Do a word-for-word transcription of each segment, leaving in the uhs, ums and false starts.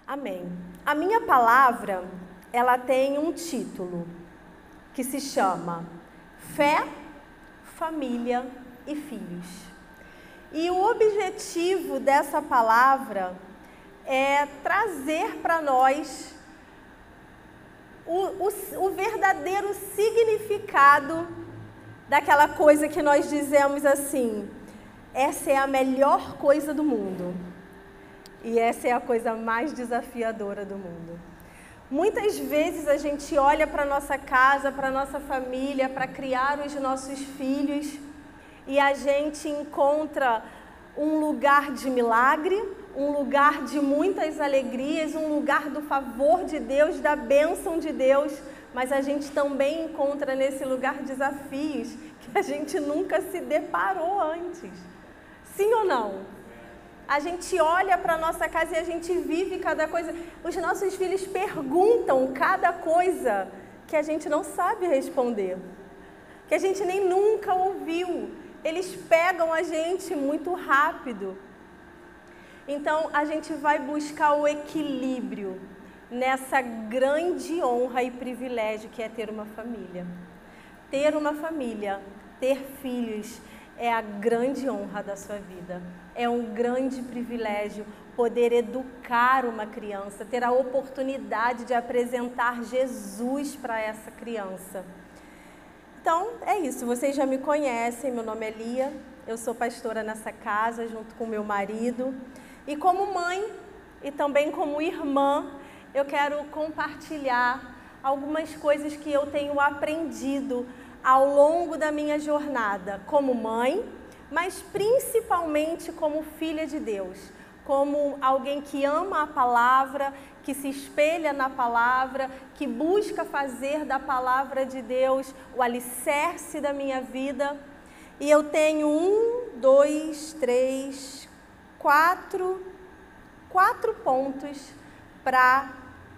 Amém. A minha palavra, ela tem um título que se chama Fé, Família e Filhos. E o objetivo dessa palavra é trazer para nós o, o, o verdadeiro significado daquela coisa que nós dizemos assim: essa é a melhor coisa do mundo. E essa é a coisa mais desafiadora do mundo. Muitas vezes a gente olha para a nossa casa, para a nossa família, para criar os nossos filhos, e a gente encontra um lugar de milagre, um lugar de muitas alegrias, um lugar do favor de Deus, da bênção de Deus, mas a gente também encontra nesse lugar desafios que a gente nunca se deparou antes. Sim ou não? A gente olha para a nossa casa e a gente vive cada coisa. Os nossos filhos perguntam cada coisa que a gente não sabe responder, que a gente nem nunca ouviu. Eles pegam a gente muito rápido. Então, a gente vai buscar o equilíbrio nessa grande honra e privilégio que é ter uma família. Ter uma família, ter filhos, é a grande honra da sua vida. É um grande privilégio poder educar uma criança, ter a oportunidade de apresentar Jesus para essa criança. Então, é isso. Vocês já me conhecem, meu nome é Lia, eu sou pastora nessa casa, junto com meu marido. E como mãe e também como irmã, eu quero compartilhar algumas coisas que eu tenho aprendido ao longo da minha jornada como mãe, mas principalmente como filha de Deus, como alguém que ama a palavra, que se espelha na palavra, que busca fazer da palavra de Deus o alicerce da minha vida. E eu tenho um, dois, três, quatro, quatro pontos para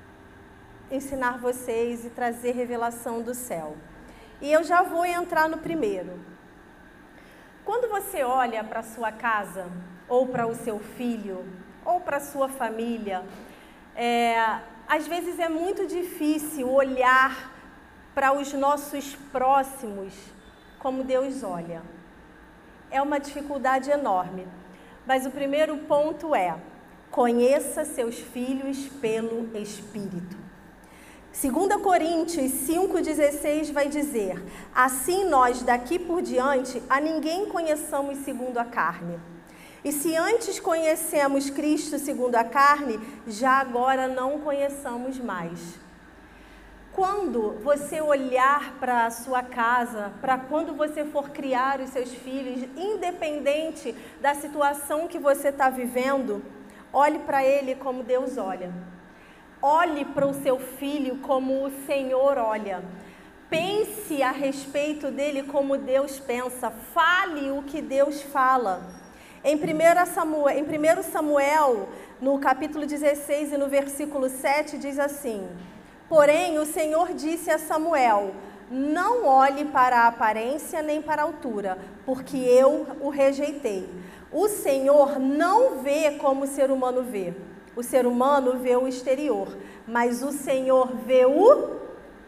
ensinar vocês e trazer revelação do céu. E eu já vou entrar no primeiro. Quando você olha para a sua casa, ou para o seu filho, ou para a sua família, é, às vezes é muito difícil olhar para os nossos próximos como Deus olha. É uma dificuldade enorme. Mas o primeiro ponto é: conheça seus filhos pelo Espírito. Segunda Coríntios cinco, dezesseis vai dizer: assim nós daqui por diante a ninguém conheçamos segundo a carne. E se antes conhecemos Cristo segundo a carne, já agora não conheçamos mais. Quando você olhar para a sua casa, para quando você for criar os seus filhos, independente da situação que você está vivendo, olhe para ele como Deus olha. Olhe para o seu filho como o Senhor olha. Pense a respeito dele como Deus pensa. Fale o que Deus fala. Em primeiro Samuel, em primeiro Samuel, no capítulo dezesseis e no versículo sete, diz assim: porém, o Senhor disse a Samuel: não olhe para a aparência nem para a altura, porque eu o rejeitei. O Senhor não vê como o ser humano vê. O ser humano vê o exterior, mas o Senhor vê o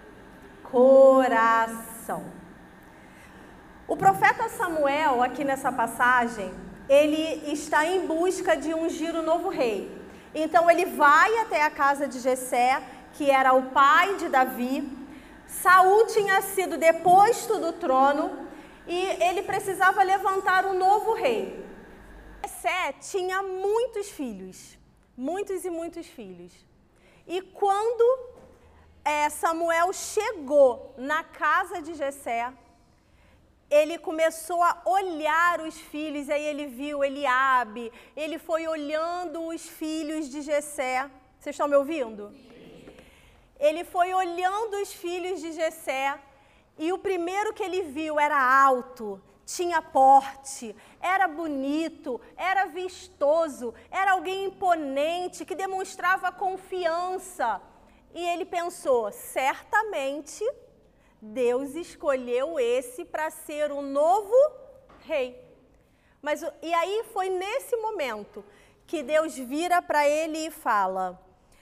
coração. O profeta Samuel, aqui nessa passagem, ele está em busca de ungir o novo rei. Então ele vai até a casa de Jessé, que era o pai de Davi. Saul tinha sido deposto do trono e ele precisava levantar um novo rei. Jessé tinha muitos filhos. Muitos e muitos filhos. E quando é, Samuel chegou na casa de Jessé, ele começou a olhar os filhos, aí ele viu Eliabe, ele foi olhando os filhos de Jessé. Vocês estão me ouvindo? Ele foi olhando os filhos de Jessé, e o primeiro que ele viu era alto, tinha porte, era bonito, era vistoso, era alguém imponente, que demonstrava confiança. E ele pensou: certamente Deus escolheu esse para ser o novo rei. Mas, e aí foi nesse momento que Deus vira para ele e fala: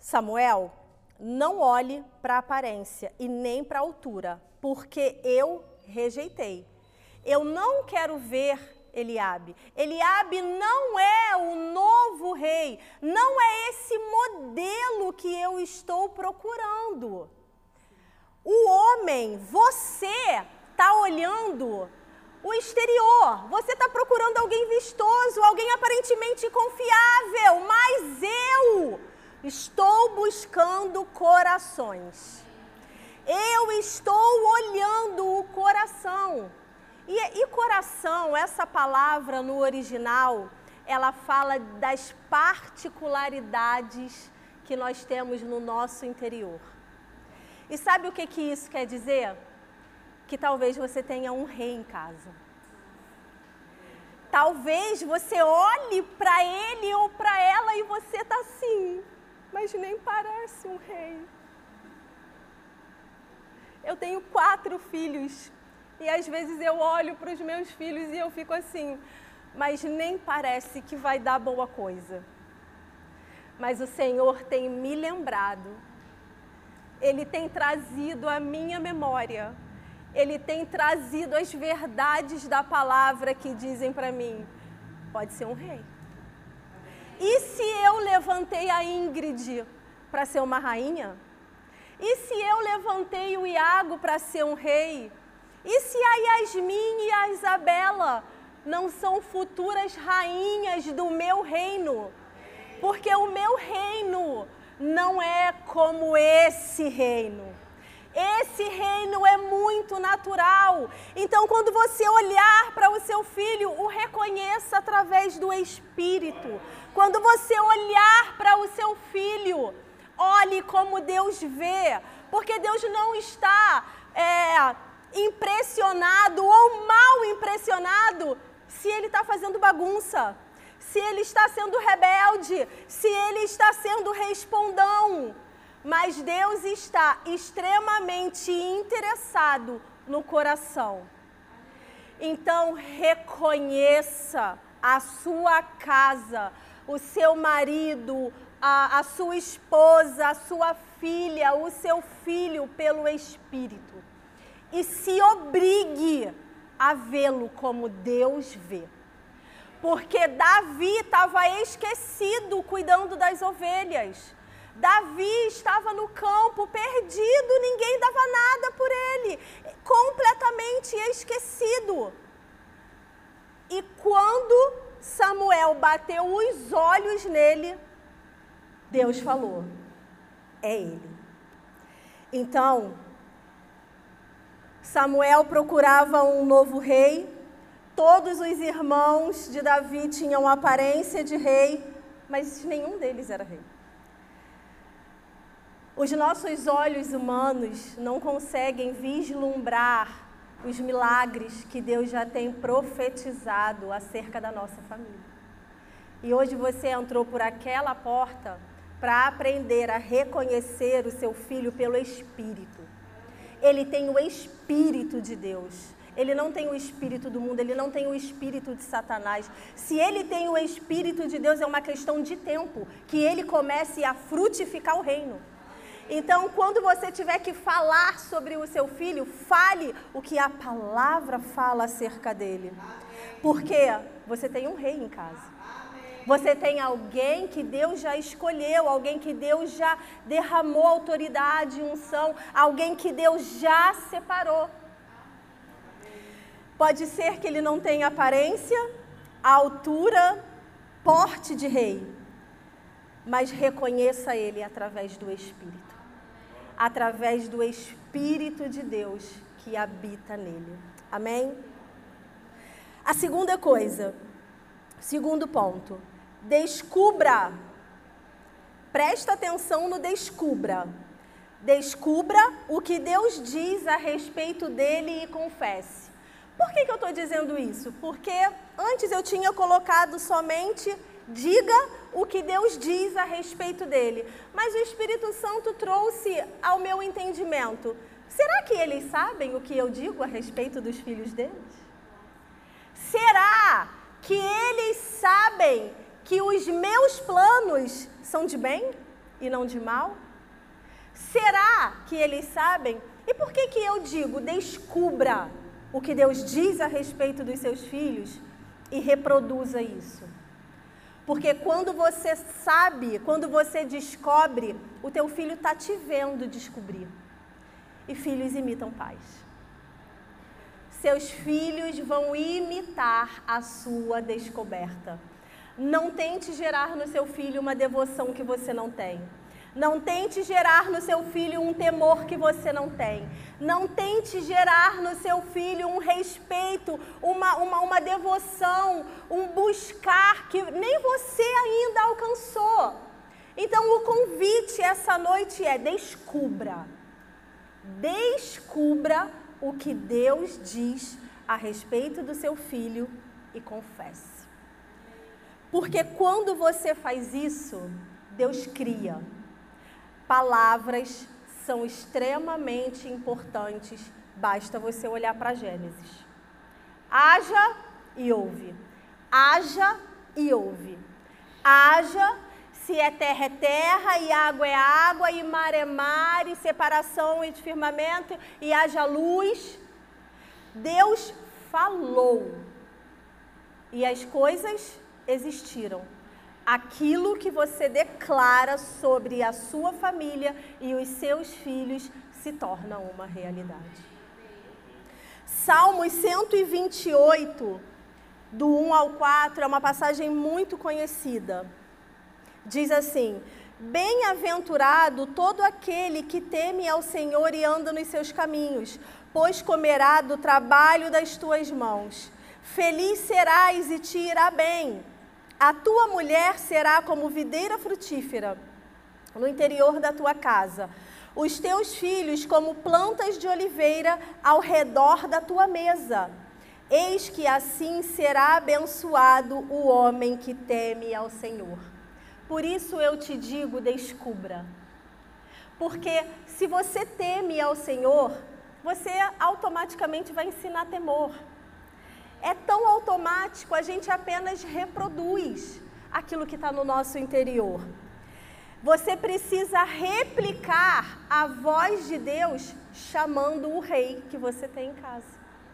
Samuel, não olhe para a aparência e nem para a altura, porque eu rejeitei. Eu não quero ver Eliabe. Eliabe não é o novo rei, não é esse modelo que eu estou procurando. O homem, você está olhando o exterior, você está procurando alguém vistoso, alguém aparentemente confiável, mas eu estou buscando corações. Eu estou olhando o coração. E, e coração, essa palavra no original, ela fala das particularidades que nós temos no nosso interior. E sabe o que, que isso quer dizer? Que talvez você tenha um rei em casa. Talvez você olhe para ele ou para ela e você está assim, mas nem parece um rei. Eu tenho quatro filhos e às vezes eu olho para os meus filhos e eu fico assim, mas nem parece que vai dar boa coisa. Mas o Senhor tem me lembrado, Ele tem trazido à minha memória, Ele tem trazido as verdades da palavra que dizem para mim, pode ser um rei. E se eu levantei a Ingrid para ser uma rainha? E se eu levantei o Iago para ser um rei? E se a Yasmin e a Isabela não são futuras rainhas do meu reino? Porque o meu reino não é como esse reino. Esse reino é muito natural. Então, quando você olhar para o seu filho, o reconheça através do Espírito. Quando você olhar para o seu filho, olhe como Deus vê. Porque Deus não está é, impressionado ou mal impressionado se ele está fazendo bagunça, se ele está sendo rebelde, se ele está sendo respondão. Mas Deus está extremamente interessado no coração. Então, reconheça a sua casa, o seu marido, a, a sua esposa, a sua filha, o seu filho pelo Espírito. E se obrigue a vê-lo como Deus vê. Porque Davi estava esquecido cuidando das ovelhas. Davi estava no campo, perdido, ninguém dava nada por ele, completamente esquecido. E quando Samuel bateu os olhos nele, Deus falou, é ele. Então, Samuel procurava um novo rei, todos os irmãos de Davi tinham aparência de rei, mas nenhum deles era rei. Os nossos olhos humanos não conseguem vislumbrar os milagres que Deus já tem profetizado acerca da nossa família. E hoje você entrou por aquela porta para aprender a reconhecer o seu filho pelo Espírito. Ele tem o Espírito de Deus. Ele não tem o espírito do mundo, ele não tem o espírito de Satanás. Se ele tem o Espírito de Deus, é uma questão de tempo que ele comece a frutificar o reino. Então, quando você tiver que falar sobre o seu filho, fale o que a palavra fala acerca dele. Porque você tem um rei em casa. Você tem alguém que Deus já escolheu, alguém que Deus já derramou autoridade, unção, alguém que Deus já separou. Pode ser que ele não tenha aparência, altura, porte de rei, mas reconheça ele através do Espírito. Através do Espírito de Deus que habita nele. Amém? A segunda coisa, segundo ponto, descubra. Presta atenção no descubra. Descubra o que Deus diz a respeito dele e confesse. Por que que eu estou dizendo isso? Porque antes eu tinha colocado somente diga o que Deus diz a respeito dele. Mas o Espírito Santo trouxe ao meu entendimento. Será que eles sabem o que eu digo a respeito dos filhos deles? Será que eles sabem que os meus planos são de bem? e não de mal? Será que eles sabem? E por que que eu digo, descubra o que Deus diz a respeito dos seus filhos e reproduza isso? Porque quando você sabe, quando você descobre, o teu filho está te vendo descobrir. E filhos imitam pais. Seus filhos vão imitar a sua descoberta. Não tente gerar no seu filho uma devoção que você não tem. Não tente gerar no seu filho um temor que você não tem. Não tente gerar no seu filho um respeito, uma, uma, uma devoção, um buscar que nem você ainda alcançou. Então o convite essa noite é: descubra. Descubra o que Deus diz a respeito do seu filho e confesse. Porque quando você faz isso, Deus cria. Palavras são extremamente importantes, basta você olhar para Gênesis. Haja e ouve. Haja e ouve. Haja, se é terra é terra, e água é água, e mar é mar, e separação e firmamento, e haja luz. Deus falou. E as coisas existiram. Aquilo que você declara sobre a sua família e os seus filhos se torna uma realidade. Salmos cento e vinte e oito, do um ao quatro, é uma passagem muito conhecida. Diz assim: bem-aventurado todo aquele que teme ao Senhor e anda nos seus caminhos, pois comerá do trabalho das tuas mãos. Feliz serás e te irá bem. A tua mulher será como videira frutífera no interior da tua casa. Os teus filhos como plantas de oliveira ao redor da tua mesa. Eis que assim será abençoado o homem que teme ao Senhor. Por isso eu te digo, descubra. Porque se você teme ao Senhor, você automaticamente vai ensinar temor. É tão automático, a gente apenas reproduz aquilo que está no nosso interior. Você precisa replicar a voz de Deus chamando o rei que você tem em casa.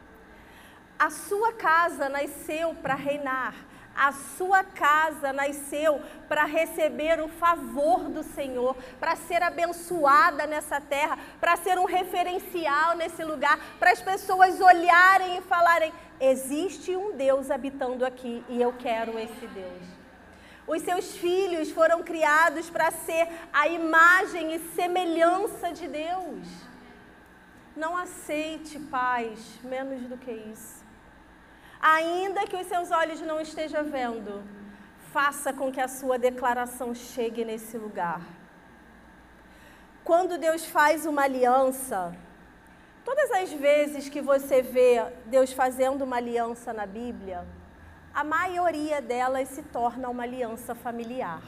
A sua casa nasceu para reinar. A sua casa nasceu para receber o favor do Senhor, para ser abençoada nessa terra, para ser um referencial nesse lugar, para as pessoas olharem e falarem: existe um Deus habitando aqui e eu quero esse Deus. Os seus filhos foram criados para ser a imagem e semelhança de Deus. Não aceite paz, menos do que isso. Ainda que os seus olhos não estejam vendo, faça com que a sua declaração chegue nesse lugar. Quando Deus faz uma aliança, todas as vezes que você vê Deus fazendo uma aliança na Bíblia, a maioria delas se torna uma aliança familiar.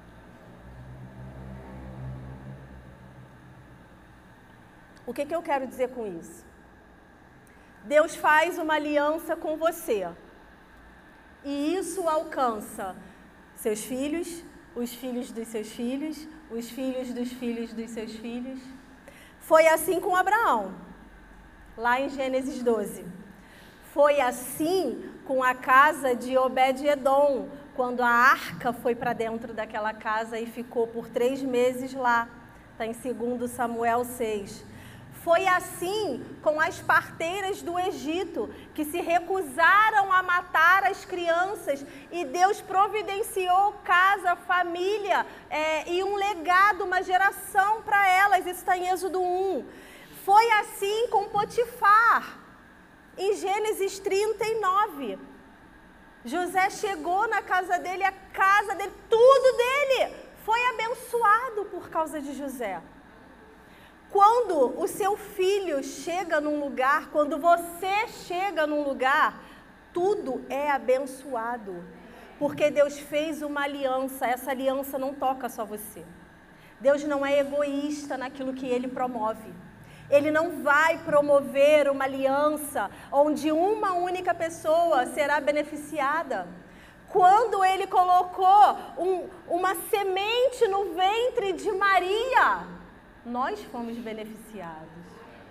O que que eu quero dizer com isso? Deus faz uma aliança com você e isso alcança seus filhos, os filhos dos seus filhos, os filhos dos filhos dos seus filhos. Foi assim com Abraão, lá em Gênesis doze. Foi assim com a casa de Obed-Edom, quando a arca foi para dentro daquela casa e ficou por três meses lá. Está em dois Samuel seis. Foi assim com as parteiras do Egito, que se recusaram a matar as crianças, e Deus providenciou casa, família é, e um legado, uma geração para elas. Isso está em Êxodo um. Foi assim com Potifar, em Gênesis trinta e nove. José chegou na casa dele, a casa dele, tudo dele foi abençoado por causa de José. Quando o seu filho chega num lugar, quando você chega num lugar, tudo é abençoado. Porque Deus fez uma aliança, essa aliança não toca só você. Deus não é egoísta naquilo que Ele promove. Ele não vai promover uma aliança onde uma única pessoa será beneficiada. quando ele colocou um, uma semente no ventre de Maria, nós fomos beneficiados.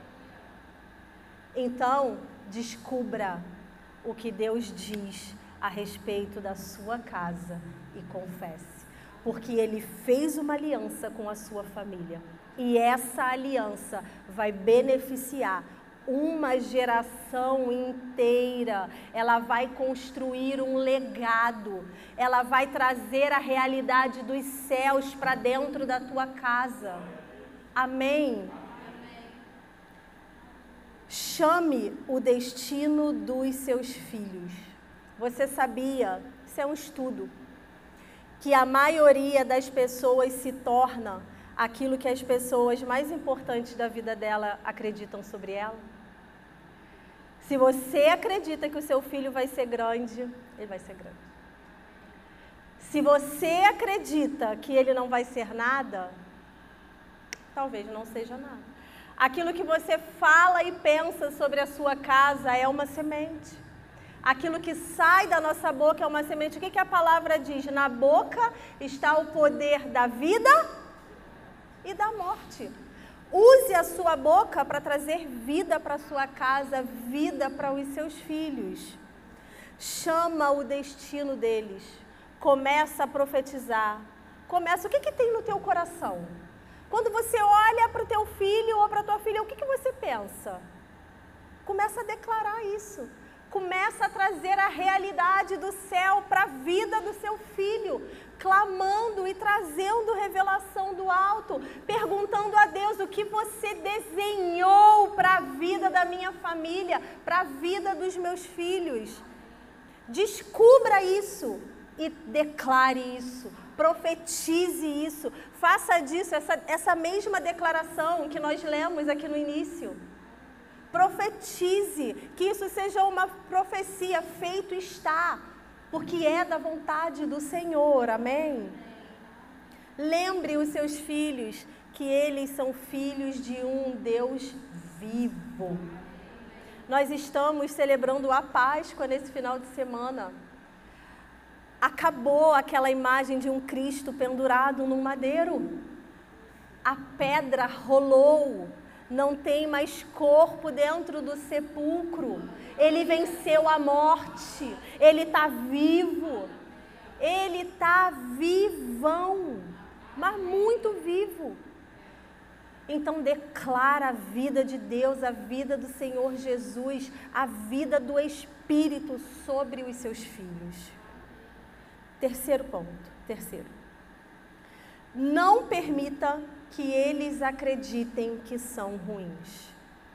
Então, descubra o que Deus diz a respeito da sua casa e confesse, porque Ele fez uma aliança com a sua família e essa aliança vai beneficiar uma geração inteira. Ela vai construir um legado, ela vai trazer a realidade dos céus para dentro da tua casa. Amém? Chame o destino dos seus filhos. Você sabia, isso é um estudo, que a maioria das pessoas se torna aquilo que as pessoas mais importantes da vida dela acreditam sobre ela? Se você acredita que o seu filho vai ser grande, ele vai ser grande. Se você acredita que ele não vai ser nada, talvez não seja nada. Aquilo que você fala e pensa sobre a sua casa é uma semente. Aquilo que sai da nossa boca é uma semente. O que, que a palavra diz? Na boca está o poder da vida e da morte. Use a sua boca para trazer vida para a sua casa, vida para os seus filhos. Chama o destino deles. Começa a profetizar. Começa, o que, que tem no teu coração? Quando você olha para o teu filho ou para a tua filha, o que, que você pensa? Começa a declarar isso. Começa a trazer a realidade do céu para a vida do seu filho, clamando e trazendo revelação do alto, perguntando a Deus o que você desenhou para a vida da minha família, para a vida dos meus filhos. Descubra isso e declare isso, profetize isso, faça disso essa, essa mesma declaração que nós lemos aqui no início. Profetize, que isso seja uma profecia, feito está, porque é da vontade do Senhor, amém? Lembre os seus filhos que eles são filhos de um Deus vivo. Nós estamos celebrando a Páscoa nesse final de semana. Acabou aquela imagem de um Cristo pendurado num madeiro. A pedra rolou. Não tem mais corpo dentro do sepulcro. Ele venceu a morte. Ele está vivo. Ele está vivão, mas muito vivo. Então declara a vida de Deus, a vida do Senhor Jesus, a vida do Espírito sobre os seus filhos. Terceiro ponto, terceiro. Não permita que eles acreditem que são ruins.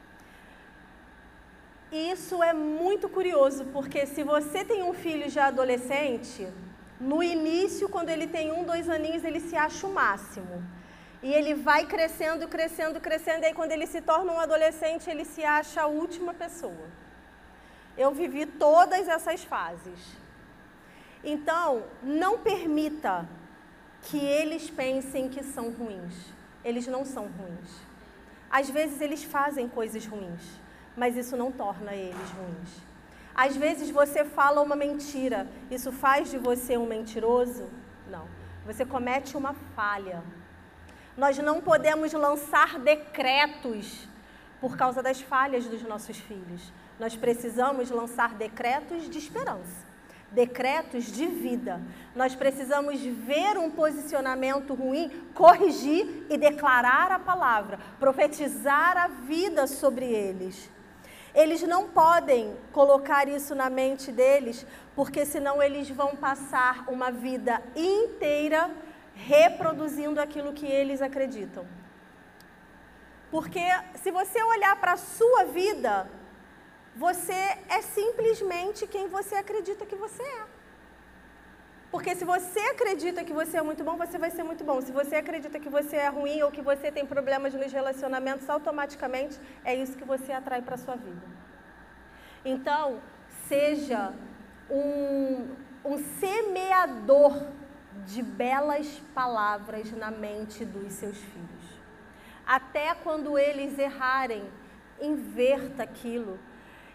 Isso é muito curioso, porque se você tem um filho já adolescente, no início, quando ele tem um, dois aninhos, ele se acha o máximo. E ele vai crescendo, crescendo, crescendo, e aí quando ele se torna um adolescente, ele se acha a última pessoa. Eu vivi todas essas fases. Então, não permita que eles pensem que são ruins. Eles não são ruins. Às vezes eles fazem coisas ruins, mas isso não torna eles ruins. Às vezes você fala uma mentira, isso faz de você um mentiroso? Não. Você comete uma falha. Nós não podemos lançar decretos por causa das falhas dos nossos filhos. Nós precisamos lançar decretos de esperança. Decretos de vida. Nós precisamos ver um posicionamento ruim, corrigir e declarar a palavra, profetizar a vida sobre eles. Eles não podem colocar isso na mente deles, porque senão eles vão passar uma vida inteira reproduzindo aquilo que eles acreditam. Porque se você olhar para a sua vida, você é simplesmente quem você acredita que você é. Porque se você acredita que você é muito bom, você vai ser muito bom. Se você acredita que você é ruim ou que você tem problemas nos relacionamentos, automaticamente é isso que você atrai para a sua vida. Então, seja um, um semeador de belas palavras na mente dos seus filhos. Até quando eles errarem, inverta aquilo.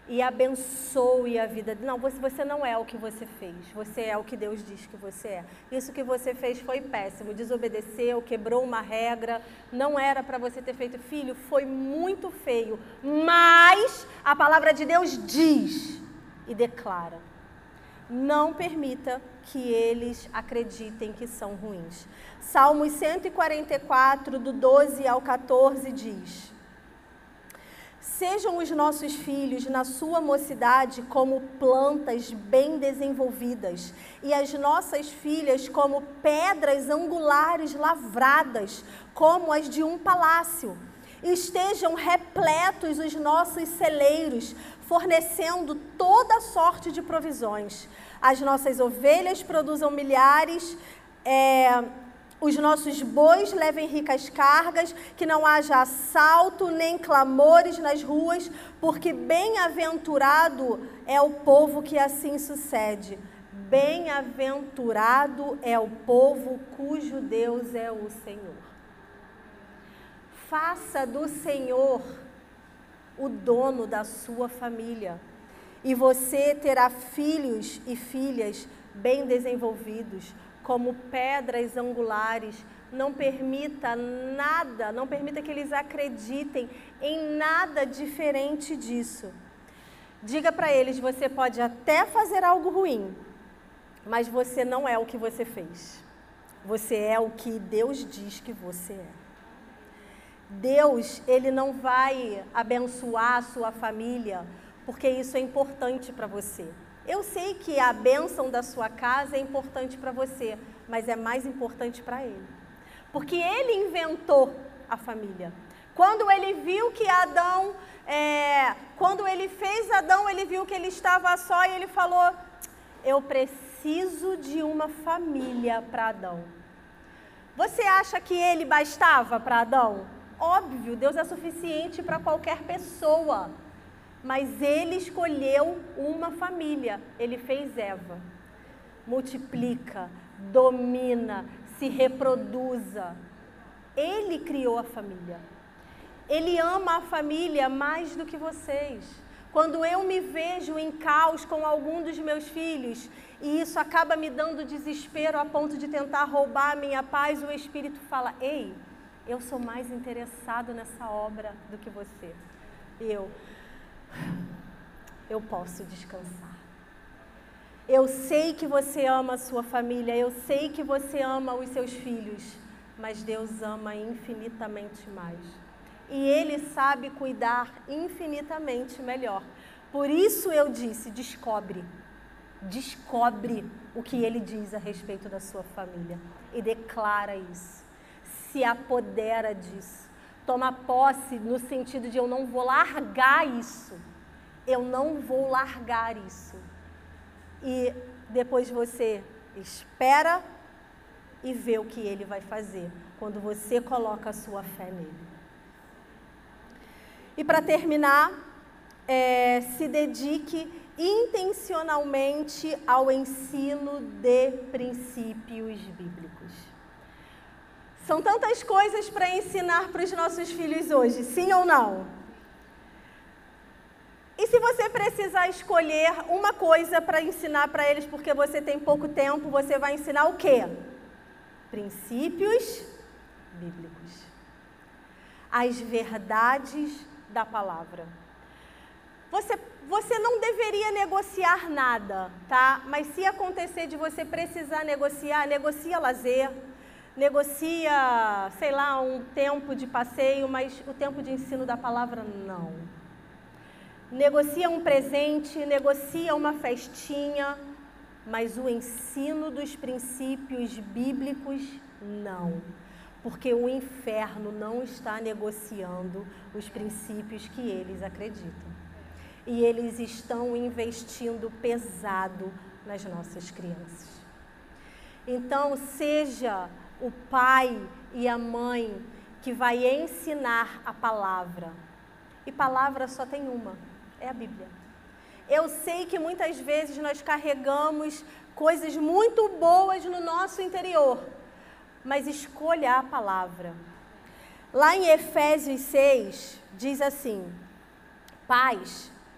e abençoe a vida. Não, você, você não é o que você fez, você é o que Deus diz que você é. Isso que você fez foi péssimo, desobedeceu, quebrou uma regra, não era para você ter feito. Filho, foi muito feio, mas a palavra de Deus diz e declara: não permita que eles acreditem que são ruins. Salmos cento e quarenta e quatro, do doze ao quatorze, diz: sejam os nossos filhos na sua mocidade como plantas bem desenvolvidas, e as nossas filhas como pedras angulares lavradas, como as de um palácio. Estejam repletos os nossos celeiros, fornecendo toda sorte de provisões. As nossas ovelhas produzam milhares, é, os nossos bois levem ricas cargas, que não haja assalto nem clamores nas ruas, porque bem-aventurado é o povo que assim sucede. Bem-aventurado é o povo cujo Deus é o Senhor. Faça do Senhor o dono da sua família, e você terá filhos e filhas bem desenvolvidos, como pedras angulares. Não permita nada, não permita que eles acreditem em nada diferente disso. Diga para eles: você pode até fazer algo ruim, mas você não é o que você fez. Você é o que Deus diz que você é. Deus, Ele não vai abençoar a sua família, porque isso é importante para você. Eu sei que a bênção da sua casa é importante para você, mas é mais importante para Ele. Porque Ele inventou a família. Quando Ele viu que Adão, é, quando Ele fez Adão, Ele viu que ele estava só e Ele falou: eu preciso de uma família para Adão. Você acha que Ele bastava para Adão? Óbvio, Deus é suficiente para qualquer pessoa. Mas Ele escolheu uma família. Ele fez Eva. Multiplica, domina, se reproduza. Ele criou a família. Ele ama a família mais do que vocês. Quando eu me vejo em caos com algum dos meus filhos, e isso acaba me dando desespero a ponto de tentar roubar a minha paz, o Espírito fala: ei, eu sou mais interessado nessa obra do que você. E eu... eu posso descansar. Eu sei que você ama a sua família, eu sei que você ama os seus filhos, mas Deus ama infinitamente mais. E Ele sabe cuidar infinitamente melhor. Por isso eu disse: descobre, descobre o que Ele diz a respeito da sua família e declara isso. Se apodera disso. Toma posse no sentido de: eu não vou largar isso. Eu não vou largar isso. E depois você espera e vê o que Ele vai fazer quando você coloca a sua fé nele. E para terminar, é, se dedique intencionalmente ao ensino de princípios bíblicos. São tantas coisas para ensinar para os nossos filhos hoje, sim ou não? E se você precisar escolher uma coisa para ensinar para eles, porque você tem pouco tempo, você vai ensinar o quê? Princípios bíblicos. As verdades da palavra. Você, você não deveria negociar nada, tá? Mas se acontecer de você precisar negociar, negocia lazer, negocia, sei lá, um tempo de passeio, mas o tempo de ensino da palavra, não. Negocia um presente, negocia uma festinha, mas o ensino dos princípios bíblicos, não. Porque o inferno não está negociando os princípios que eles acreditam. E eles estão investindo pesado nas nossas crianças. Então, seja o pai e a mãe que vai ensinar a palavra. E palavra só tem uma, é a Bíblia. Eu sei que muitas vezes nós carregamos coisas muito boas no nosso interior, mas escolha a palavra. Lá em Efésios seis, diz assim: pais,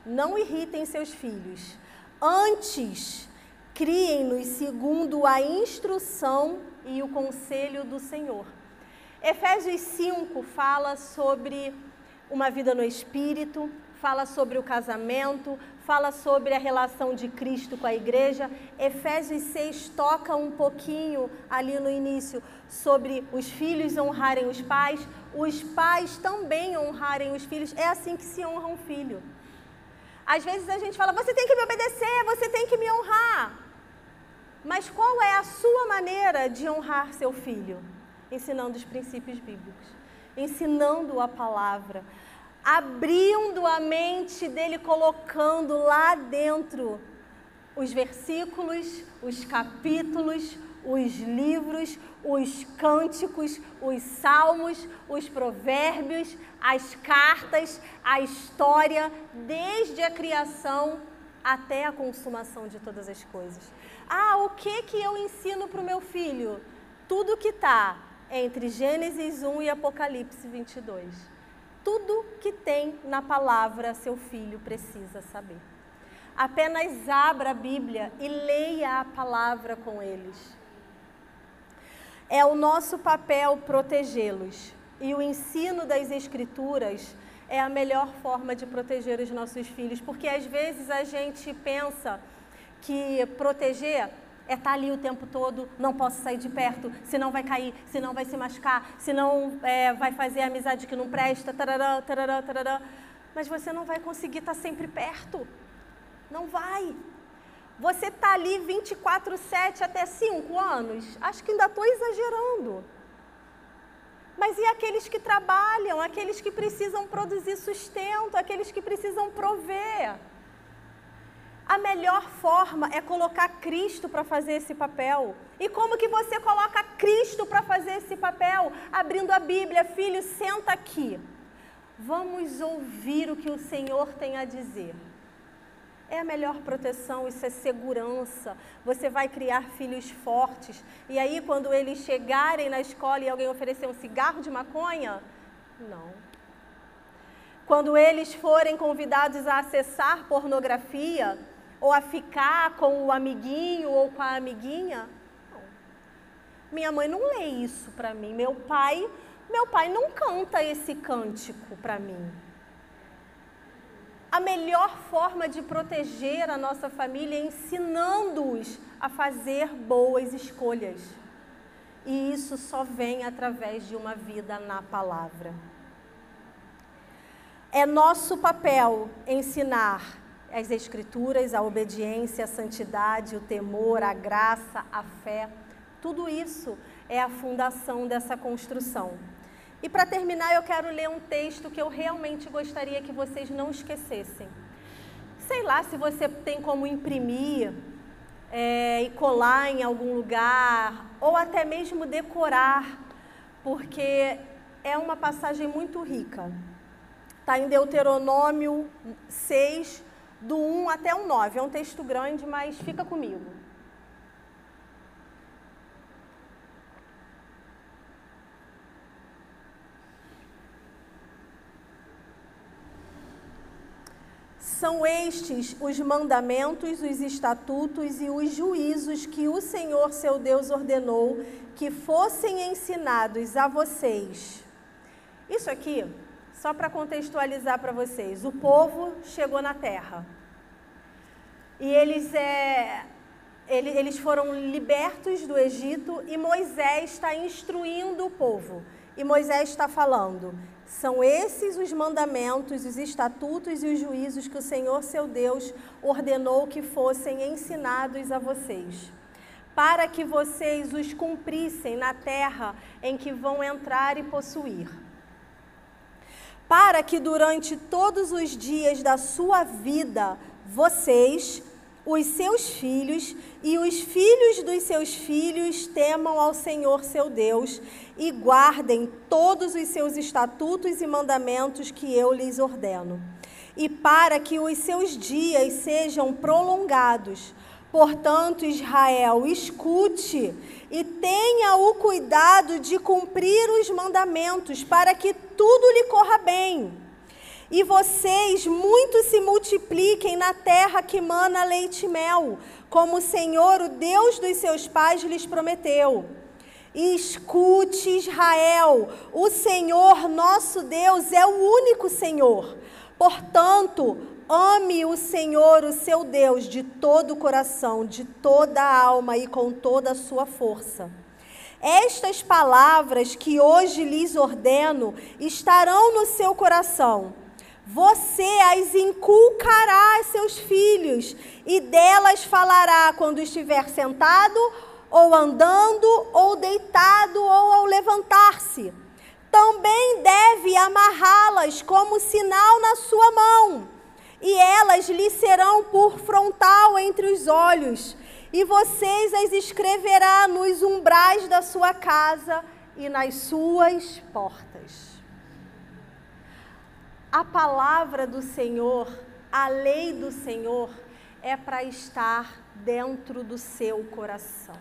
não irritem seus filhos. Antes, criem-nos segundo a instrução e o conselho do Senhor. Efésios cinco fala sobre uma vida no Espírito, fala sobre o casamento, fala sobre a relação de Cristo com a igreja. Efésios seis toca um pouquinho ali no início sobre os filhos honrarem os pais, os pais também honrarem os filhos. É assim que se honra um filho. Às vezes a gente fala, você tem que me obedecer, você tem que me honrar. Mas qual é a sua maneira de honrar seu filho? Ensinando os princípios bíblicos, ensinando a palavra, abrindo a mente dele, colocando lá dentro os versículos, os capítulos, os livros, os cânticos, os salmos, os provérbios, as cartas, a história, desde a criação até a consumação de todas as coisas. Ah, o que que eu ensino para o meu filho? Tudo que está entre Gênesis um e Apocalipse vinte e dois. Tudo que tem na palavra, seu filho precisa saber. Apenas abra a Bíblia e leia a palavra com eles. É o nosso papel protegê-los. E o ensino das Escrituras é a melhor forma de proteger os nossos filhos. Porque às vezes a gente pensa que proteger é estar ali o tempo todo, não posso sair de perto, senão vai cair, senão vai se machucar, senão é, vai fazer amizade que não presta, tarará, tarará, tarará. Mas você não vai conseguir estar sempre perto. Não vai. Você está ali vinte e quatro sete até cinco anos? Acho que ainda estou exagerando. Mas e aqueles que trabalham, aqueles que precisam produzir sustento, aqueles que precisam prover? A melhor forma é colocar Cristo para fazer esse papel. E como que você coloca Cristo para fazer esse papel? Abrindo a Bíblia. Filho, senta aqui. Vamos ouvir o que o Senhor tem a dizer. É a melhor proteção, isso é segurança. Você vai criar filhos fortes. E aí, quando eles chegarem na escola e alguém oferecer um cigarro de maconha, não. Quando eles forem convidados a acessar pornografia, ou a ficar com o amiguinho ou com a amiguinha, não. Minha mãe não lê isso para mim. Meu pai, meu pai não canta esse cântico para mim. A melhor forma de proteger a nossa família é ensinando-os a fazer boas escolhas. E isso só vem através de uma vida na palavra. É nosso papel ensinar as Escrituras, a obediência, a santidade, o temor, a graça, a fé. Tudo isso é a fundação dessa construção. E para terminar, eu quero ler um texto que eu realmente gostaria que vocês não esquecessem. Sei lá se você tem como imprimir é, e colar em algum lugar, ou até mesmo decorar, porque é uma passagem muito rica. Está em Deuteronômio seis, do um até o nove. É um texto grande, mas fica comigo. São estes os mandamentos, os estatutos e os juízos que o Senhor, seu Deus, ordenou que fossem ensinados a vocês. Isso aqui, só para contextualizar para vocês, o povo chegou na terra. E eles, é, eles, eles foram libertos do Egito e Moisés está instruindo o povo. E Moisés está falando, são esses os mandamentos, os estatutos e os juízos que o Senhor, seu Deus, ordenou que fossem ensinados a vocês, para que vocês os cumprissem na terra em que vão entrar e possuir. Para que durante todos os dias da sua vida, vocês, os seus filhos e os filhos dos seus filhos temam ao Senhor seu Deus e guardem todos os seus estatutos e mandamentos que eu lhes ordeno. E para que os seus dias sejam prolongados. Portanto, Israel, escute e tenha o cuidado de cumprir os mandamentos para que tudo lhe corra bem. e vocês muito se multipliquem na terra que mana leite e mel, como o Senhor, o Deus dos seus pais, lhes prometeu. E escute, Israel, o Senhor nosso Deus é o único Senhor. Portanto, ame o Senhor, o seu Deus, de todo o coração, de toda a alma e com toda a sua força. Estas palavras que hoje lhes ordeno estarão no seu coração. Você as inculcará a seus filhos e delas falará quando estiver sentado, ou andando, ou deitado, ou ao levantar-se. Também deve amarrá-las como sinal na sua mão, e elas lhe serão por frontal entre os olhos, e vocês as escreverá nos umbrais da sua casa e nas suas portas. A palavra do Senhor, a lei do Senhor, é para estar dentro do seu coração.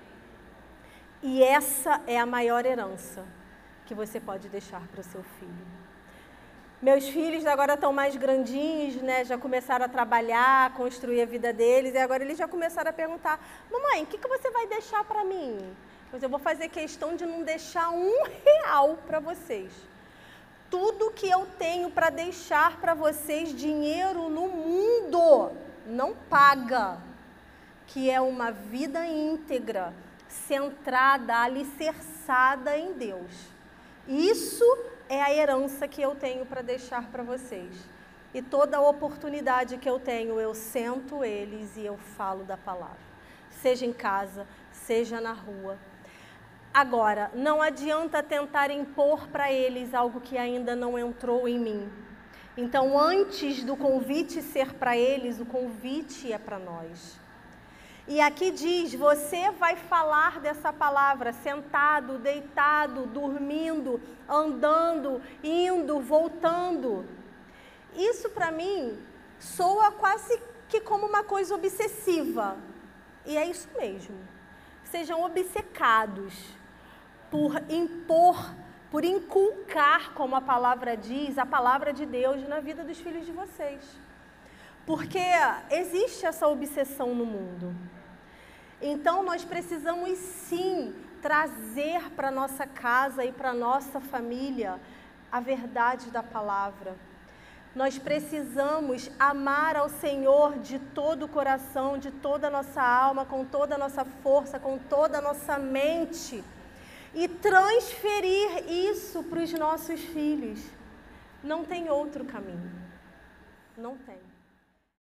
E essa é a maior herança que você pode deixar para o seu filho. Meus filhos agora estão mais grandinhos, né? Já começaram a trabalhar, a construir a vida deles, e agora eles já começaram a perguntar: mamãe, o que, que você vai deixar para mim? Pois eu vou fazer questão de não deixar um real para vocês. Tudo que eu tenho para deixar para vocês, dinheiro no mundo, não paga, que é uma vida íntegra, centrada, alicerçada em Deus. Isso é a herança que eu tenho para deixar para vocês. E toda oportunidade que eu tenho, eu sento eles e eu falo da palavra. Seja em casa, seja na rua. Agora, não adianta tentar impor para eles algo que ainda não entrou em mim. Então, antes do convite ser para eles, o convite é para nós. E aqui diz, você vai falar dessa palavra sentado, deitado, dormindo, andando, indo, voltando. Isso para mim soa quase que como uma coisa obsessiva. E é isso mesmo. Sejam obcecados por impor, por inculcar, como a palavra diz, a palavra de Deus na vida dos filhos de vocês. Porque existe essa obsessão no mundo. Então, nós precisamos sim trazer para a nossa casa e para a nossa família a verdade da palavra. Nós precisamos amar ao Senhor de todo o coração, de toda a nossa alma, com toda a nossa força, com toda a nossa mente e transferir isso para os nossos filhos. Não tem outro caminho. Não tem.